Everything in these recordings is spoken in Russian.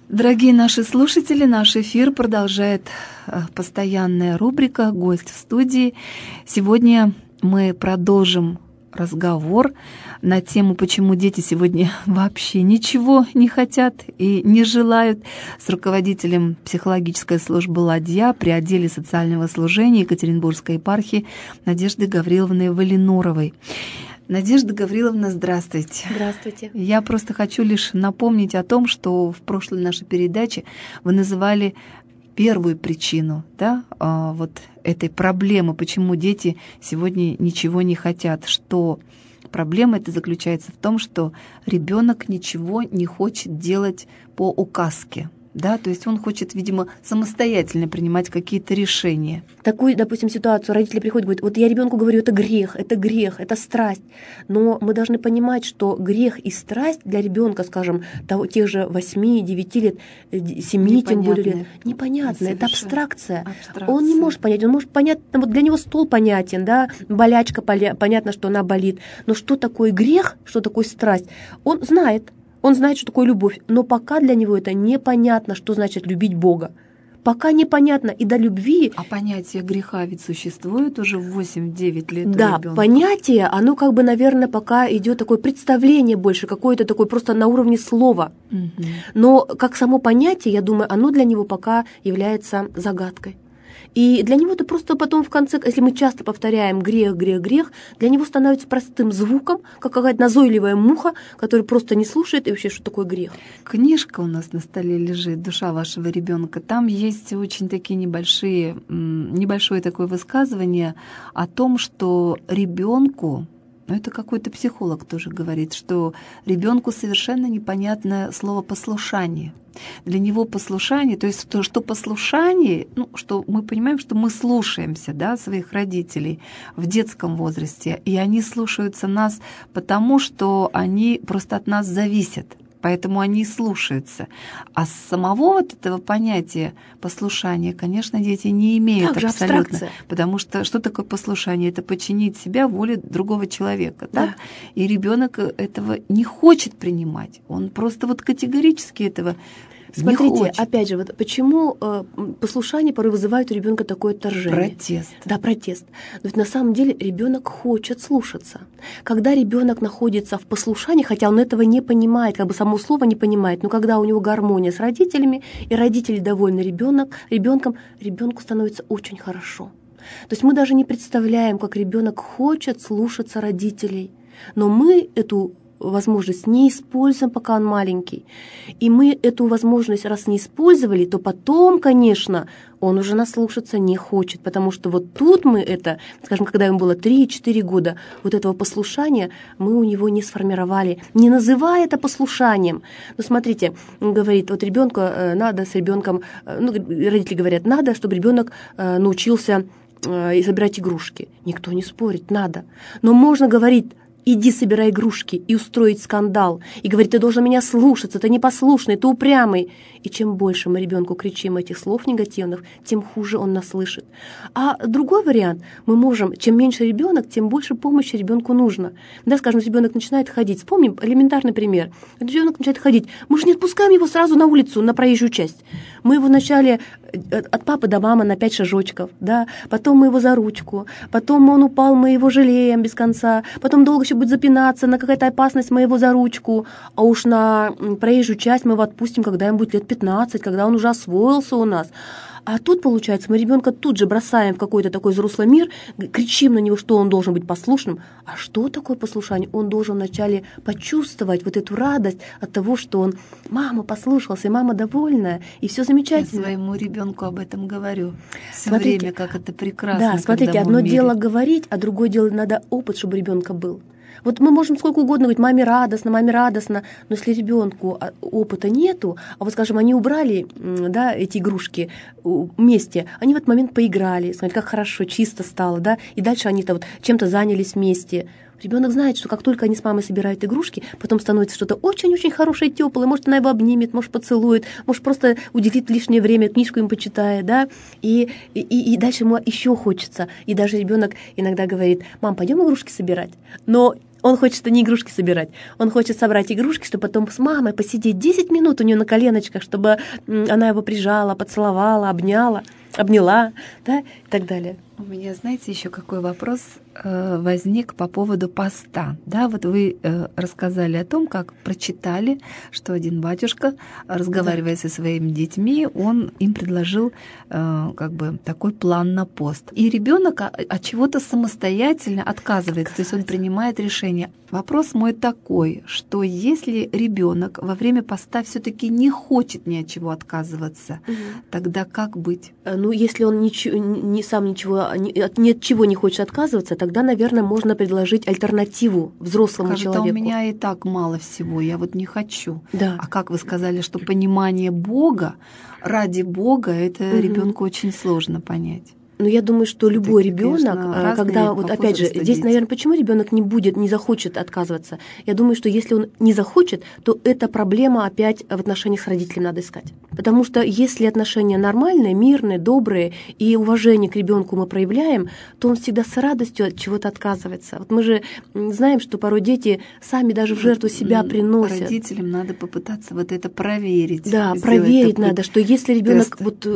Дорогие наши слушатели, наш эфир продолжает постоянная рубрика «Гость в студии». Сегодня мы продолжим разговор на тему, почему дети сегодня вообще ничего не хотят и не желают, с руководителем психологической службы «Ладья» при отделе социального служения Екатеринбургской епархии Надеждой Гавриловной Валинуровой. Надежда Гавриловна, здравствуйте. Здравствуйте. Я просто хочу лишь напомнить о том, что в прошлой нашей передаче вы называли первую причину, да, вот этой проблемы, почему дети сегодня ничего не хотят, что проблема эта заключается в том, что ребенок ничего не хочет делать по указке. Да, то есть он хочет, видимо, самостоятельно принимать какие-то решения. Такую, допустим, ситуацию родители приходят и говорят, вот я ребенку говорю, это грех, это страсть. Но мы должны понимать, что грех и страсть для ребенка, скажем, тех же 8-9 лет, 7 тем более лет, непонятно, это абстракция. Он не может понять, он может понять, вот для него стол понятен, да, болячка, понятно, что она болит. Но что такое грех, что такое страсть, он знает. Он знает, что такое любовь, но пока для него это непонятно, что значит любить Бога. Пока непонятно и до любви. А понятие греха ведь существует уже в 8-9 лет. Да, у ребенка. Понятие, оно как бы, наверное, пока идет такое представление больше, какое-то такое просто на уровне слова. Угу. Но как само понятие, я думаю, оно для него пока является загадкой. И для него это просто потом в конце, если мы часто повторяем грех, грех, грех, для него становится простым звуком, как какая-то назойливая муха, которая просто не слушает, и вообще, что такое грех. Книжка у нас на столе лежит «Душа вашего ребенка». Там есть очень такие небольшое такое высказывание о том, что ребенку, это какой-то психолог тоже говорит, что ребенку совершенно непонятно слово «послушание». Для него послушание, то есть то, что послушание, что мы понимаем, что мы слушаемся, да, своих родителей в детском возрасте, и они слушаются нас потому, что они просто от нас зависят. Поэтому они и слушаются. А самого вот этого понятия послушания, конечно, дети не имеют так же абсолютно. Абстракция. Потому что такое послушание? Это подчинить себя воле другого человека. Да? И ребенок этого не хочет принимать. Он просто вот категорически этого Смотрите, не хочет. Опять же, вот почему послушание порой вызывает у ребенка такое отторжение? Протест. Да, протест. Но ведь на самом деле ребенок хочет слушаться. Когда ребенок находится в послушании, хотя он этого не понимает, как бы само слово не понимает, но когда у него гармония с родителями, и родители довольны ребенком, ребенку становится очень хорошо. То есть мы даже не представляем, как ребенок хочет слушаться родителей. Но мы эту возможность не используем, пока он маленький. И мы эту возможность, раз не использовали, то потом, конечно, он уже нас слушаться не хочет, потому что вот тут мы это, скажем, когда ему было 3-4 года, вот этого послушания мы у него не сформировали, не называя это послушанием. Но смотрите, он говорит, вот ребенку надо с ребенком, родители говорят, надо, чтобы ребенок научился собирать игрушки. Никто не спорит, надо. Но можно говорить, иди собирай игрушки, и устроить скандал, и говорить, ты должен меня слушаться, ты непослушный, ты упрямый. И чем больше мы ребенку кричим этих слов негативных, тем хуже он нас слышит. А другой вариант, мы можем, чем меньше ребенок, тем больше помощи ребенку нужно. Да, скажем, ребенок начинает ходить, вспомним элементарный пример. Ребенок начинает ходить, мы же не отпускаем его сразу на улицу, на проезжую часть. Мы его вначале от папы до мамы на 5 шажочков, да, потом мы его за ручку, потом он упал, мы его жалеем без конца, потом долго еще будет запинаться, на какая-то опасность мы его за ручку, а уж на проезжую часть мы его отпустим, когда ему будет лет 15, когда он уже освоился у нас. А тут, получается, мы ребенка тут же бросаем в какой-то такой взрослый мир, кричим на него, что он должен быть послушным. А что такое послушание? Он должен вначале почувствовать вот эту радость от того, что он, мама послушался, и мама довольная, и все замечательно. Я своему ребенку об этом говорю все Смотрите, время, как это прекрасно. Да, смотрите, одно дело говорить, а другое дело надо опыт, чтобы ребенка был. Вот мы можем сколько угодно говорить, маме радостно, но если ребенку опыта нету, а вот, скажем, они убрали, да, эти игрушки вместе, они в этот момент поиграли, смотрите, как хорошо, чисто стало, да, и дальше они-то вот чем-то занялись вместе. Ребенок знает, что как только они с мамой собирают игрушки, потом становится что-то очень-очень хорошее, теплое. Может, она его обнимет, может, поцелует, может, просто уделит лишнее время, книжку им почитает, да, и дальше ему еще хочется. И даже ребенок иногда говорит, мам, пойдем игрушки собирать. Но Он хочет не игрушки собирать, он хочет собрать игрушки, чтобы потом с мамой посидеть 10 минут у нее на коленочках, чтобы она его прижала, поцеловала, обняла, да, и так далее. У меня, знаете, еще какой вопрос возник по поводу поста. Да, вот вы рассказали о том, как прочитали, что один батюшка, разговаривая со своими детьми, он им предложил как бы такой план на пост. И ребенок от чего-то самостоятельно отказывается, то есть он принимает решение. Вопрос мой такой, что если ребенок во время поста все-таки не хочет ни от чего отказываться, тогда как быть? Ну, если он ни от чего не хочет отказываться, тогда, наверное, можно предложить альтернативу взрослому человеку. У меня и так мало всего, я вот не хочу. Да. А как вы сказали, что понимание Бога, ради Бога, это ребенку очень сложно понять. Но я думаю, что любой ребенок, когда вот опять же, здесь, наверное, почему ребенок не захочет отказываться? Я думаю, что если он не захочет, то эта проблема опять в отношениях с родителями надо искать. Потому что если отношения нормальные, мирные, добрые и уважение к ребенку мы проявляем, то он всегда с радостью от чего-то отказывается. Вот мы же знаем, что порой дети сами даже в жертву себя приносят. Родителям надо попытаться вот это проверить. Да, проверить надо, что если ребенок вот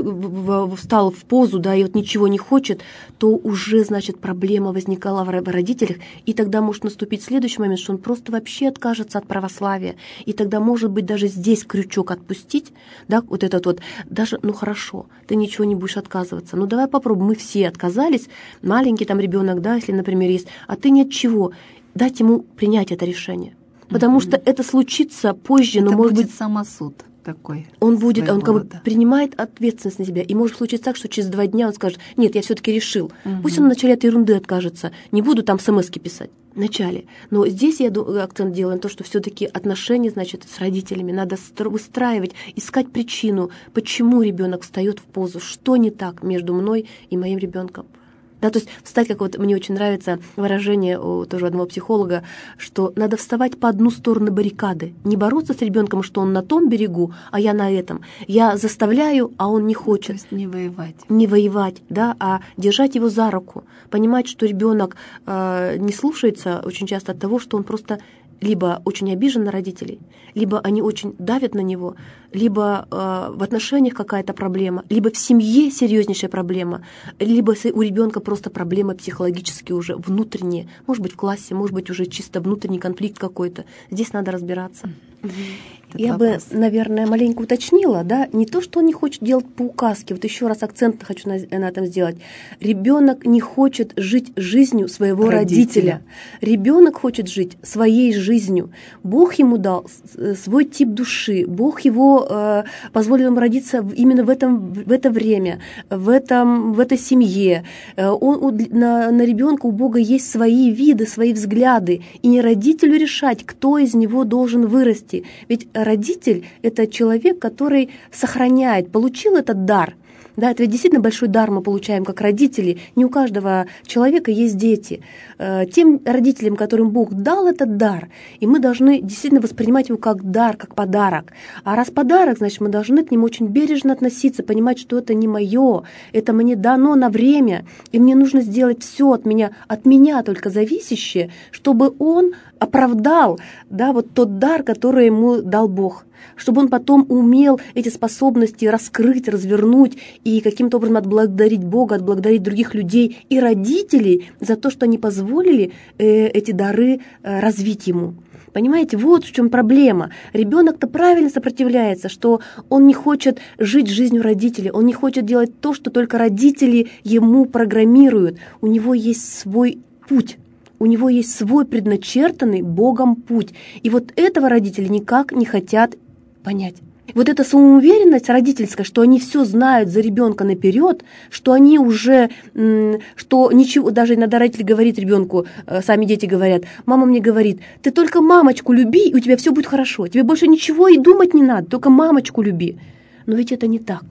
встал в позу, да, и вот ничего не хочет, то уже, значит, проблема возникала в родителях, и тогда может наступить следующий момент, что он просто вообще откажется от православия, и тогда, может быть, даже здесь крючок отпустить, да, вот этот вот, даже, ну хорошо, ты ничего не будешь отказываться, ну давай попробуем, мы все отказались, маленький там ребенок, да, если, например, есть, а ты ни от чего, дать ему принять это решение, потому что это случится позже, это но может будет быть самосуд. Такой он как бы принимает ответственность на себя. И может случиться так, что через 2 дня он скажет: нет, я все-таки решил. Пусть он вначале от ерунды откажется. Не буду там смс-ки писать вначале. Но здесь я акцент делаю на то, что все-таки отношения, значит, с родителями надо выстраивать, искать причину, почему ребенок встает в позу, что не так между мной и моим ребенком. Да, то есть встать, как вот мне очень нравится выражение у тоже одного психолога, что надо вставать по одну сторону баррикады, не бороться с ребенком, что он на том берегу, а я на этом. Я заставляю, а он не хочет. То есть не воевать. Не воевать, да, а держать его за руку, понимать, что ребенок не слушается очень часто от того, что он просто либо очень обижен на родителей, либо они очень давят на него, либо в отношениях какая-то проблема, либо в семье серьезнейшая проблема, либо у ребенка просто проблемы психологические уже внутренние, может быть в классе, может быть уже чисто внутренний конфликт какой-то. Здесь надо разбираться. Я бы, наверное, маленько уточнила, да, не то, что он не хочет делать по указке, вот еще раз акцент хочу на этом сделать. Ребенок не хочет жить жизнью своего родителя. Ребенок хочет жить своей жизнью. Бог ему дал свой тип души, Бог его позволил ему родиться именно в это время, в этой семье. На ребенка у Бога есть свои виды, свои взгляды, и не родителю решать, кто из него должен вырасти. Ведь родитель – это человек, который сохраняет, получил этот дар. Да, это ведь действительно большой дар мы получаем как родители. Не у каждого человека есть дети. Тем родителям, которым Бог дал этот дар, и мы должны действительно воспринимать его как дар, как подарок. А раз подарок, значит, мы должны к нему очень бережно относиться, понимать, что это не мое, это мне дано на время, и мне нужно сделать все от меня только зависящее, чтобы он оправдал, да, вот тот дар, который ему дал Бог, чтобы он потом умел эти способности раскрыть, развернуть и каким-то образом отблагодарить Бога, отблагодарить других людей и родителей за то, что они позволили эти дары развить ему. Понимаете, вот в чем проблема. Ребенок-то правильно сопротивляется, что он не хочет жить жизнью родителей, он не хочет делать то, что только родители ему программируют. У него есть свой путь. У него есть свой предначертанный Богом путь. И вот этого родители никак не хотят понять. Вот эта самоуверенность родительская, что они все знают за ребенка наперед, что они уже, что ничего, даже иногда родитель говорит ребенку, сами дети говорят, мама мне говорит, ты только мамочку люби, и у тебя все будет хорошо, тебе больше ничего и думать не надо, только мамочку люби. Но ведь это не так.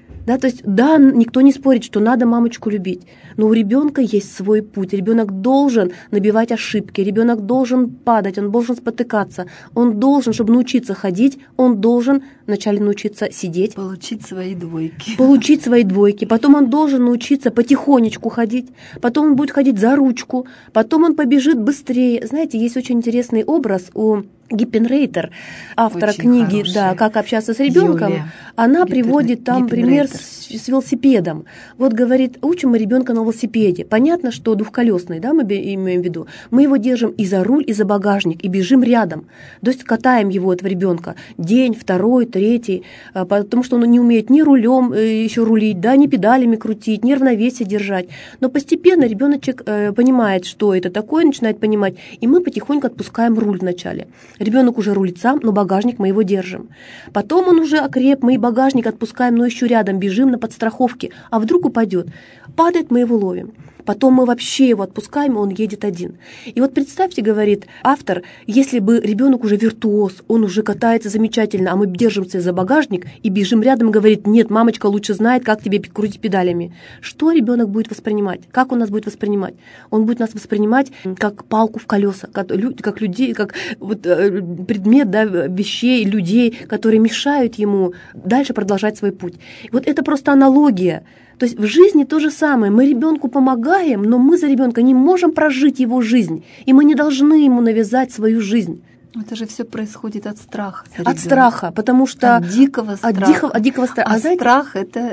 Да, то есть, да, никто не спорит, что надо мамочку любить, но у ребенка есть свой путь. Ребенок должен набивать ошибки, ребенок должен падать, он должен спотыкаться, он должен, чтобы научиться ходить, он должен вначале научиться сидеть. Получить свои двойки. Получить свои двойки. Потом он должен научиться потихонечку ходить, потом он будет ходить за ручку, потом он побежит быстрее. Знаете, есть очень интересный образ у Гиппенрейтер, автора Очень книги хорошая. «Как общаться с ребенком», она приводит там пример с велосипедом. Вот говорит, учим мы ребенка на велосипеде. Понятно, что двухколесный, да, мы имеем в виду. Мы его держим и за руль, и за багажник, и бежим рядом. То есть катаем его, этого ребенка, день, второй, третий, потому что он не умеет ни рулем еще рулить, да, ни педалями крутить, ни равновесие держать. Но постепенно ребеночек понимает, что это такое, начинает понимать, и мы потихоньку отпускаем руль вначале. Ребенок уже рулит сам, но багажник мы его держим. Потом он уже окреп, мы и багажник отпускаем, но еще рядом бежим на подстраховке. А вдруг упадет? Падает, мы его ловим. Потом мы вообще его отпускаем, и он едет один. И вот представьте, говорит автор, если бы ребенок уже виртуоз, он уже катается замечательно, а мы держимся за багажник и бежим рядом, и говорит, нет, мамочка лучше знает, как тебе крутить педалями. Что ребенок будет воспринимать? Как он нас будет воспринимать? Он будет нас воспринимать как палку в колеса, как людей, как вот, предмет, да, вещей, людей, которые мешают ему дальше продолжать свой путь. Вот это просто аналогия. То есть в жизни то же самое. Мы ребенку помогаем, но мы за ребенка не можем прожить его жизнь. И мы не должны ему навязать свою жизнь. Это же все происходит от страха. От страха, потому что... От дикого страха. От дикого страха. А страх –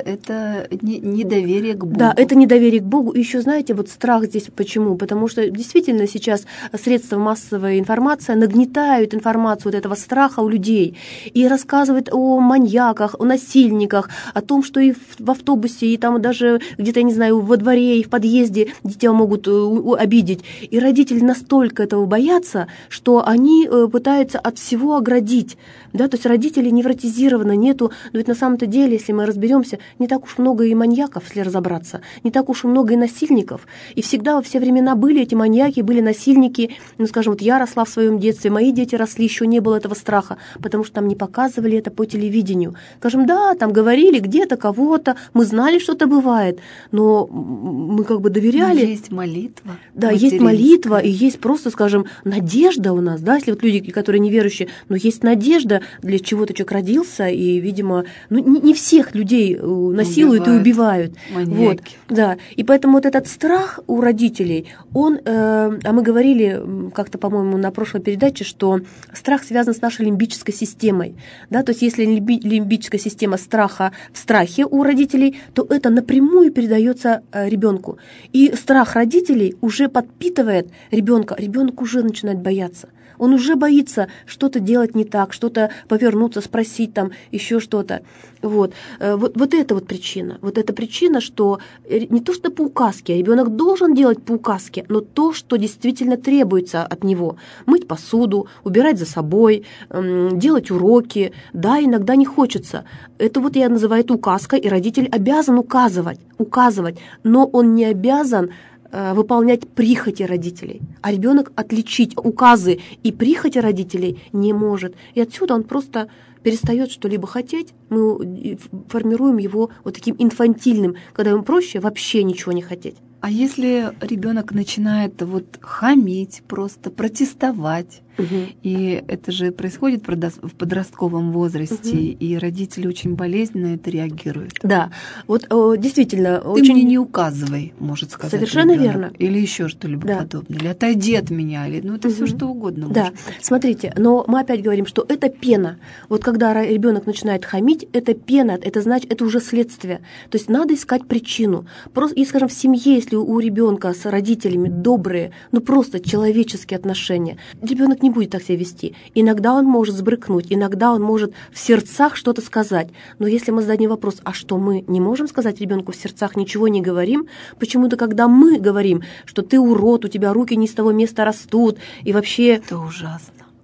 это недоверие к Богу. Да, это недоверие к Богу. И еще, знаете, вот страх здесь почему? Потому что действительно сейчас средства массовой информации нагнетают информацию вот этого страха у людей и рассказывают о маньяках, о насильниках, о том, что и в автобусе, и там даже где-то, я не знаю, во дворе, и в подъезде дитя могут обидеть. И родители настолько этого боятся, что они пытаются от всего оградить. Да? То есть родители невротизированы, нету. Но ведь на самом-то деле, если мы разберемся, не так уж много и маньяков, если разобраться, не так уж и много и насильников. И всегда во все времена были эти маньяки, были насильники. Ну, скажем, вот я росла в своем детстве, мои дети росли, еще не было этого страха, потому что там не показывали это по телевидению. Скажем, да, там говорили где-то кого-то, мы знали, что это бывает, но мы как бы доверяли. Но есть молитва. Да, есть молитва, и есть просто, скажем, надежда у нас, да, если вот люди, которые неверующие, но есть надежда, для чего-то человек родился, и, видимо, ну, не всех людей насилуют и убивают. Вот, да. И поэтому вот этот страх у родителей, он, а мы говорили как-то, по-моему, на прошлой передаче, что страх связан с нашей лимбической системой, да, то есть если лимбическая система страха в страхе у родителей, то это напрямую передается ребенку. И страх родителей уже подпитывает ребенка, ребенок уже начинает бояться. Он уже боится что-то делать не так, что-то повернуться, спросить там, еще что-то. Вот это вот причина. Вот эта причина, что не то, что по указке, ребенок должен делать по указке, но то, что действительно требуется от него. Мыть посуду, убирать за собой, делать уроки. Да, иногда не хочется. Это вот я называю это указкой, и родитель обязан указывать, но он не обязан выполнять прихоти родителей, а ребенок отличить указы и прихоти родителей не может. И отсюда он просто перестает что-либо хотеть, мы формируем его вот таким инфантильным, когда ему проще вообще ничего не хотеть. А если ребенок начинает вот хамить, просто протестовать, и это же происходит в подростковом возрасте, и родители очень болезненно это реагируют. Да, вот действительно. Ты мне не указывай, может сказать. Совершенно ребенок. Верно. Или еще что-либо подобное. Или отойди от меня, или это все что угодно. Да, смотрите, но мы опять говорим, что это пена. Вот когда ребенок начинает хамить, это пена, это значит, это уже следствие. То есть надо искать причину. Просто, и, скажем, в семье, если у ребенка с родителями добрые, ну просто человеческие отношения, ребенок не будет так себя вести. Иногда он может сбрыкнуть, иногда он может в сердцах что-то сказать. Но если мы зададим вопрос, а что мы не можем сказать ребенку в сердцах, ничего не говорим, почему-то когда мы говорим, что ты урод, у тебя руки не с того места растут, и вообще... Это ужасно.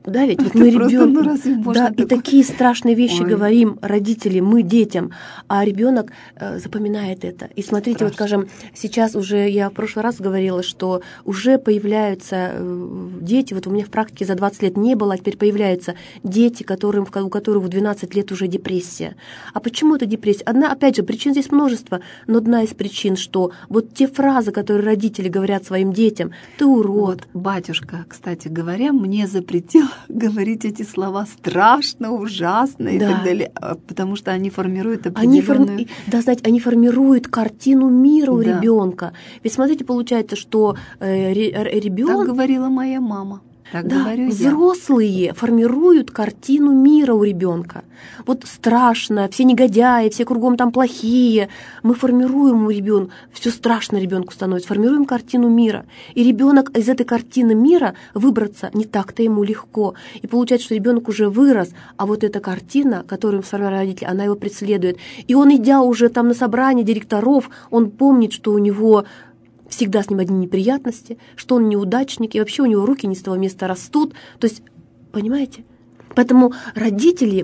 Да, ведь вот мы просто, ребенку, разве можно да, такое? и такие страшные вещи Ой. говорим родители, мы детям, а ребенок запоминает это. И смотрите, вот, скажем, сейчас уже, я в прошлый раз говорила, что уже появляются дети, вот у меня в практике за 20 лет не было, а теперь появляются дети, у которых в 12 лет уже депрессия. А почему это депрессия? Опять же, причин здесь множество, но одна из причин, что вот те фразы, которые родители говорят своим детям, ты урод. Вот, батюшка, кстати говоря, мне запретил говорить эти слова страшно, ужасно и так далее, потому что они формируют определенную... Они формируют картину мира у Да. ребенка. Ведь смотрите, получается, что ребенок... Так говорила моя мама. Так говорю я. Взрослые формируют картину мира у ребенка. Вот страшно, все негодяи, все кругом там плохие. Мы формируем у ребенка, все страшно ребенку становится, формируем картину мира. И ребенок из этой картины мира выбраться не так-то ему легко. И получается, что ребенок уже вырос, а вот эта картина, которую сформировали родители, она его преследует. И он, идя уже там на собрание директоров, он помнит, что у него всегда с ним одни неприятности, что он неудачник, и вообще у него руки не с того места растут. То есть, понимаете? Поэтому родители,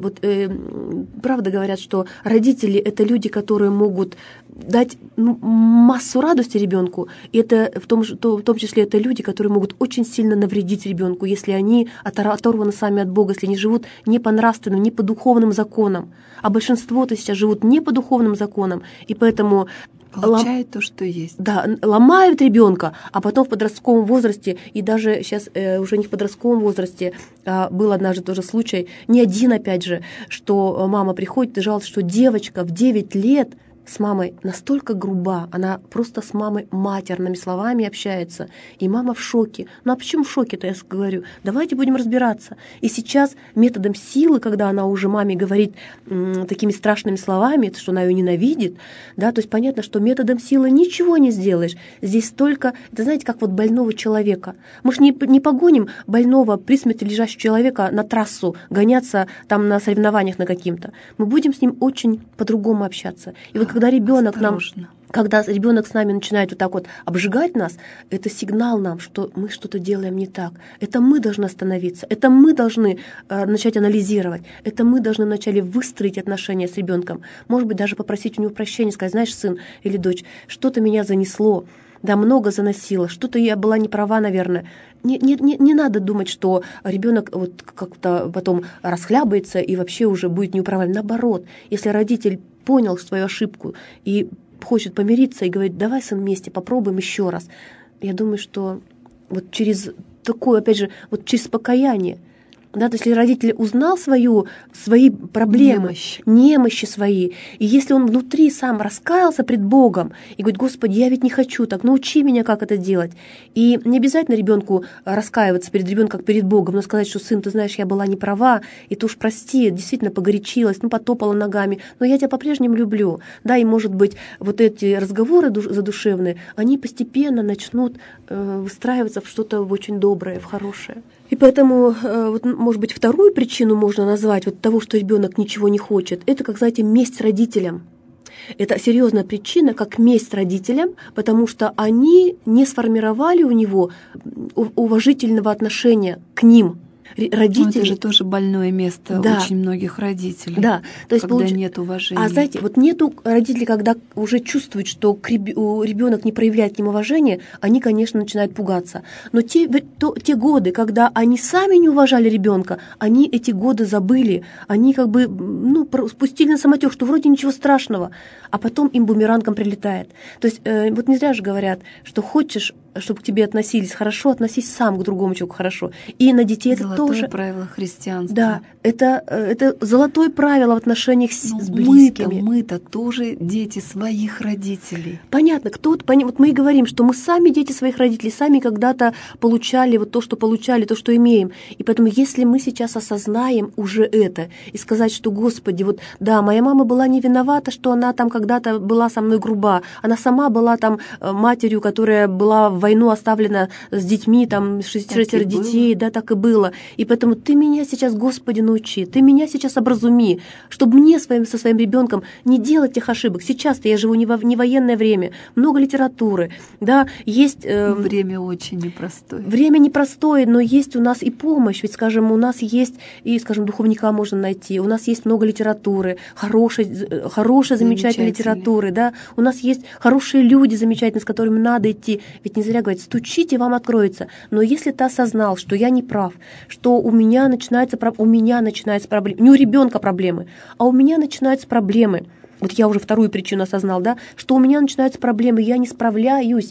правда говорят, что родители — это люди, которые могут дать массу радости ребенку, и это в том числе это люди, которые могут очень сильно навредить ребенку, если они оторваны сами от Бога, если они живут не по нравственным, не по духовным законам. А большинство-то сейчас живут не по духовным законам, и поэтому получает то, что есть. Да, ломают ребенка, а потом в подростковом возрасте, и даже сейчас уже не в подростковом возрасте, был однажды тоже случай, не один опять же, что мама приходит и жалуется, что девочка в 9 лет с мамой настолько груба, она просто с мамой матерными словами общается, и мама в шоке. Ну а почему в шоке-то, я говорю? Давайте будем разбираться. И сейчас методом силы, когда она уже маме говорит такими страшными словами, что она ее ненавидит, да, то есть понятно, что методом силы ничего не сделаешь. Здесь только, это знаете, как вот больного человека. Мы же не погоним больного при смерти лежащего человека на трассу, гоняться там на соревнованиях на каким-то. Мы будем с ним очень по-другому общаться. И вот когда ребенок с нами начинает вот так вот обжигать нас, это сигнал нам, что мы что-то делаем не так. Это мы должны остановиться, это мы должны начать анализировать, это мы должны вначале выстроить отношения с ребенком. Может быть, даже попросить у него прощения, сказать: знаешь, сын или дочь, что-то меня занесло, да, много заносило, что-то я была не права, наверное. Не надо думать, что ребенок вот как-то потом расхлябается и вообще уже будет неуправляем. Наоборот, если родитель понял свою ошибку и хочет помириться и говорит: давай, сын, вместе попробуем еще раз. Я думаю, что вот через такое, опять же, вот через покаяние, да, то есть если родитель узнал свои проблемы, немощи свои, и если он внутри сам раскаялся пред Богом и говорит: Господи, я ведь не хочу так, научи меня, как это делать. И не обязательно ребенку раскаиваться перед ребенком, как перед Богом, но сказать, что: сын, ты знаешь, я была не права, и ты уж прости, действительно погорячилась, потопала ногами, но я тебя по-прежнему люблю. Да, и, может быть, вот эти разговоры задушевные, они постепенно начнут выстраиваться в что-то очень доброе, в хорошее. И поэтому, вот, может быть, вторую причину можно назвать вот того, что ребенок ничего не хочет. Это, как, знаете, месть родителям. Это серьезная причина, как месть родителям, потому что они не сформировали у него уважительного отношения к ним. Родители... Это же тоже больное место, да, очень многих родителей, да, то есть когда нет уважения. А знаете, вот нету родителей, когда уже чувствуют, что ребенок не проявляет к ним уважения, они, конечно, начинают пугаться. Но те годы, когда они сами не уважали ребенка, они эти годы забыли, они как бы спустили на самотек, что вроде ничего страшного, а потом им бумерангом прилетает. То есть вот не зря же говорят, что хочешь, чтобы к тебе относились хорошо, относись сам к другому человеку хорошо. И на детей это тоже... Золотое правило христианства. Да, это золотое правило в отношениях с близкими. Мы-то тоже дети своих родителей. Понятно, вот мы и говорим, что мы сами дети своих родителей, сами когда-то получали вот то, что получали, то, что имеем. И поэтому если мы сейчас осознаем уже это и сказать, что: Господи, вот да, моя мама была не виновата, что она там когда-то была со мной груба, она сама была там матерью, которая была в войну оставлена с детьми, там 6 детей, да, так и было. И поэтому Ты меня сейчас, Господи, научи, Ты меня сейчас образуми, чтобы мне со своим ребенком не делать тех ошибок. Сейчас-то я живу не военное время, много литературы, да, есть... Время очень непростое. Время непростое, но есть у нас и помощь. Ведь, скажем, у нас есть и, скажем, духовника можно найти, у нас есть много литературы, хорошей, замечательной литературы, да, у нас есть хорошие люди замечательные, с которыми надо идти. Ведь не зря говорят, стучите, вам откроется. Но если ты осознал, что я не прав, что у меня начинаются проблемы, не у ребенка проблемы, а у меня начинаются проблемы. Вот я уже вторую причину осознал, да, что у меня начинаются проблемы, я не справляюсь.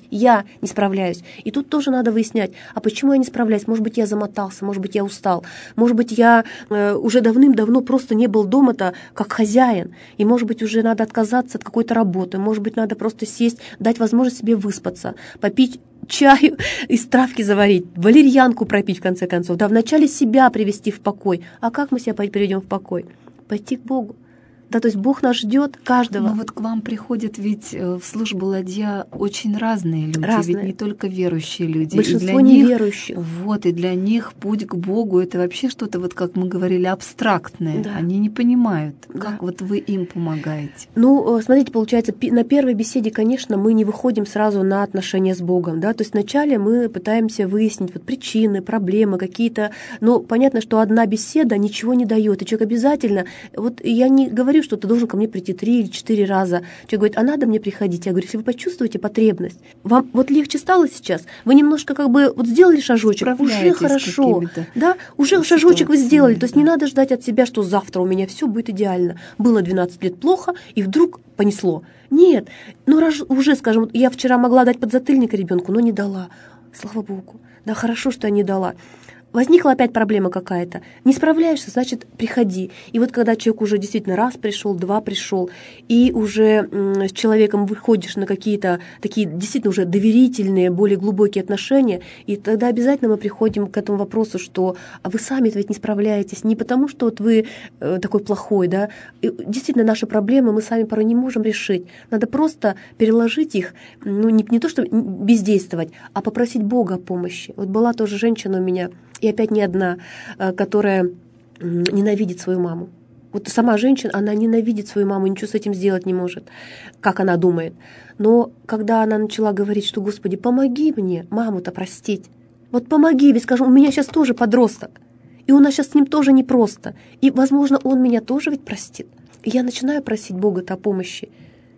И тут тоже надо выяснять, а почему я не справляюсь? Может быть, я замотался, может быть, я устал, может быть, я уже давным-давно просто не был дома-то как хозяин, и, может быть, уже надо отказаться от какой-то работы, может быть, надо просто сесть, дать возможность себе выспаться, попить чаю из травки заварить, валерьянку пропить, в конце концов, да, вначале себя привести в покой. А как мы себя приведем в покой? Пойти к Богу. Да, то есть Бог нас ждет каждого. Но вот к вам приходят ведь в службу ладья очень разные люди, разные. Ведь не только верующие люди. Большинство неверующих. Вот, и для них путь к Богу — это вообще что-то, вот как мы говорили, абстрактное. Да. Они не понимают, Да. как вот вы им помогаете. Ну, смотрите, получается, на первой беседе, конечно, мы не выходим сразу на отношения с Богом, да, то есть вначале мы пытаемся выяснить вот причины, проблемы какие-то, но понятно, что одна беседа ничего не дает, и человек обязательно, вот я не говорю, что ты должен ко мне прийти 3 или 4 раза. Человек говорит, а надо мне приходить? Я говорю, если вы почувствуете потребность, вам вот легче стало сейчас, вы немножко как бы вот сделали шажочек, уже хорошо, да, уже шажочек вы сделали, то есть не надо ждать от себя, что завтра у меня все будет идеально. Было 12 лет плохо, и вдруг понесло. Нет, ну уже, скажем, я вчера могла дать подзатыльник ребенку, но не дала. Слава Богу, да, хорошо, что я не дала. Возникла опять проблема какая-то. Не справляешься, значит, приходи. И вот когда человек уже действительно раз пришел, 2 пришел, и уже с человеком выходишь на какие-то такие действительно уже доверительные, более глубокие отношения, и тогда обязательно мы приходим к этому вопросу, что а вы сами ведь не справляетесь, не потому что вот вы такой плохой, да. И действительно, наши проблемы мы сами порой не можем решить. Надо просто переложить их, ну, не то, что бездействовать, а попросить Бога о помощи. Вот была тоже женщина у меня, и опять не одна, которая ненавидит свою маму. Вот сама женщина, она ненавидит свою маму, ничего с этим сделать не может, как она думает. Но когда она начала говорить, что, Господи, помоги мне маму-то простить, вот помоги, ведь, скажем, у меня сейчас тоже подросток, и у нас сейчас с ним тоже непросто, и, возможно, он меня тоже ведь простит. И я начинаю просить Бога-то о помощи,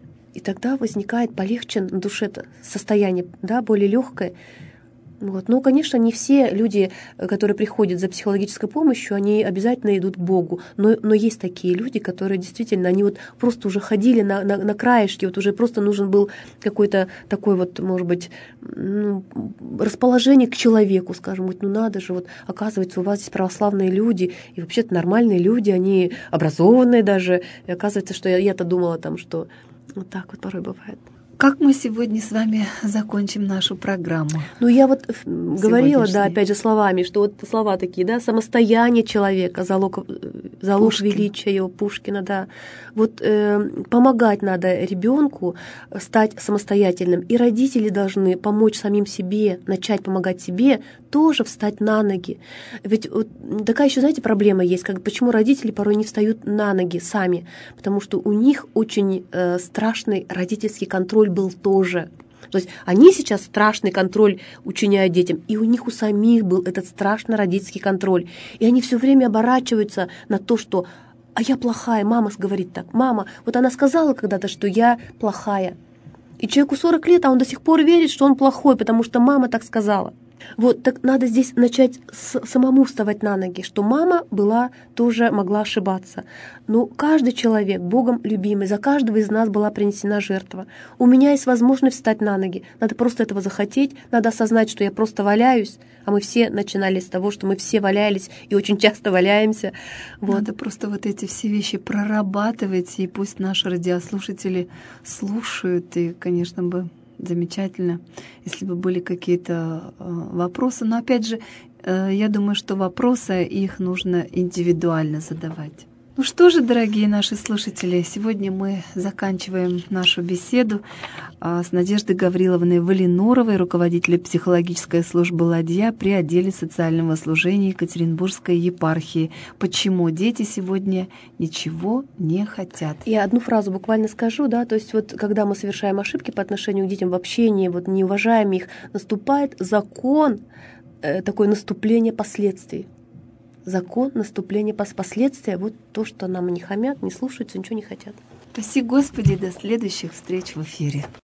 и тогда возникает полегче на душе-то состояние, да, более легкое. Вот. Но, конечно, не все люди, которые приходят за психологической помощью, они обязательно идут к Богу. Но есть такие люди, которые действительно, они вот просто уже ходили на краешке, вот уже просто нужен был какой-то такой вот, может быть, расположение к человеку, скажем, вот, ну надо же, вот оказывается, у вас здесь православные люди, и вообще-то нормальные люди, они образованные даже, и оказывается, что я-то думала там, что вот так вот порой бывает. Как мы сегодня с вами закончим нашу программу? Ну, я вот говорила, да, опять же, словами, что вот слова такие, да, самостояние человека, залог величия его, Пушкина, да. Вот помогать надо ребенку стать самостоятельным, и родители должны помочь самим себе, начать помогать себе, тоже встать на ноги. Ведь вот такая еще, знаете, проблема есть, почему родители порой не встают на ноги сами, потому что у них очень страшный родительский контроль был тоже. То есть они сейчас страшный контроль учиняют детям, и у них у самих был этот страшный родительский контроль. И они все время оборачиваются на то, что «а я плохая», мама говорит так, «мама, вот она сказала когда-то, что я плохая». И человеку 40 лет, а он до сих пор верит, что он плохой, потому что мама так сказала. Вот, так надо здесь начать самому вставать на ноги, что мама тоже могла ошибаться. Но каждый человек, Богом любимый, за каждого из нас была принесена жертва. У меня есть возможность встать на ноги. Надо просто этого захотеть, надо осознать, что я просто валяюсь, а мы все начинали с того, что мы все валялись и очень часто валяемся. Вот. Надо просто вот эти все вещи прорабатывать, и пусть наши радиослушатели слушают, и, конечно, бы замечательно, если бы были какие-то вопросы. Но опять же, я думаю, что вопросы их нужно индивидуально задавать. Ну что же, дорогие наши слушатели, сегодня мы заканчиваем нашу беседу с Надеждой Гавриловной Валинуровой, руководителем психологической службы «Ладья» при отделе социального служения Екатеринбургской епархии. Почему дети сегодня ничего не хотят? Я одну фразу буквально скажу, да, то есть вот когда мы совершаем ошибки по отношению к детям в общении, вот не уважаем их, наступает закон, такое наступление последствий. Закон наступления последствия, вот то, что нам не хамят, не слушаются, ничего не хотят. Спаси Господи, до следующих встреч в эфире.